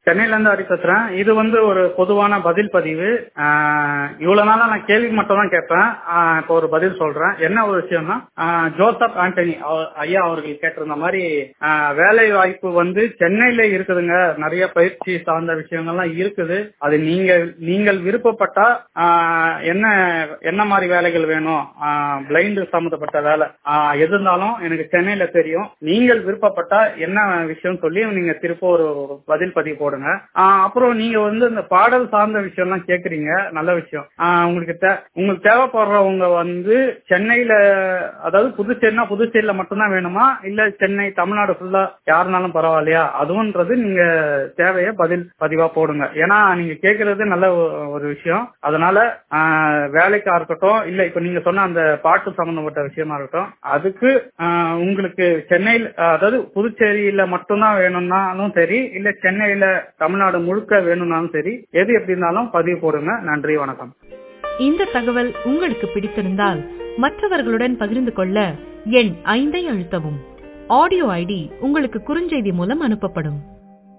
சென்னையில இருந்து ஹரி பேசுறேன். இது ஒரு பொதுவான பதில் பதிவு. இவ்வளவு நாளா நான் கேள்வி மட்டும் தான் கேட்பேன். இப்போ ஒரு பதில் சொல்றேன். என்ன ஒரு விஷயம்னா, ஜோசப் ஆண்டனி ஐயா அவர்கள் கேட்டிருந்த மாதிரி வேலை வாய்ப்பு சென்னையில இருக்குதுங்க. நிறைய பயிற்சி சார்ந்த விஷயங்கள்லாம் இருக்குது. அது நீங்கள் விருப்பப்பட்டா என்ன மாதிரி வேலைகள் வேணும், பிளைண்ட் சம்பந்தப்பட்ட வேலை எது இருந்தாலும் எனக்கு சென்னையில தெரியும். நீங்கள் விருப்பப்பட்டா என்ன விஷயம் சொல்லி நீங்க திருப்ப ஒரு பதில் பதிவு போடுங்க. அப்புறம் நீங்க இந்த பாடல் சார்ந்த விஷயம் எல்லாம் கேக்குறீங்க, நல்ல விஷயம். உங்களுக்கு தேவைப்படுறவங்க சென்னையில, அதாவது புதுச்சேரினா புதுச்சேரியில மட்டும்தான் வேணுமா, இல்ல சென்னை தமிழ்நாடு ஃபுல்லா யாருனாலும் பரவாயில்லையா, அதுன்றது நீங்க தேவைய பதில் பதிவா போடுங்க. ஏன்னா நீங்க கேக்குறது நல்ல ஒரு விஷயம். அதனால வேலைக்கா இருக்கட்டும், இல்ல இப்ப நீங்க சொன்ன அந்த பாட்டு சம்பந்தப்பட்ட விஷயமா இருக்கட்டும், அதுக்கு உங்களுக்கு சென்னையில், அதாவது புதுச்சேரியில மட்டும்தான் வேணும்னாலும் சரி, இல்ல சென்னையில தமிழ்நாடு முழுக்க வேணும்னாலும் சரி, எது எப்படி இருந்தாலும் பதிவு போடுங்க. நன்றி, வணக்கம். இந்த தகவல் உங்களுக்கு பிடித்திருந்தால் மற்றவர்களுடன் பகிர்ந்து கொள்ள எண் 5 அழுத்தவும். ஆடியோ ஐடி உங்களுக்கு குறுஞ்செய்தி மூலம் அனுப்பப்படும்.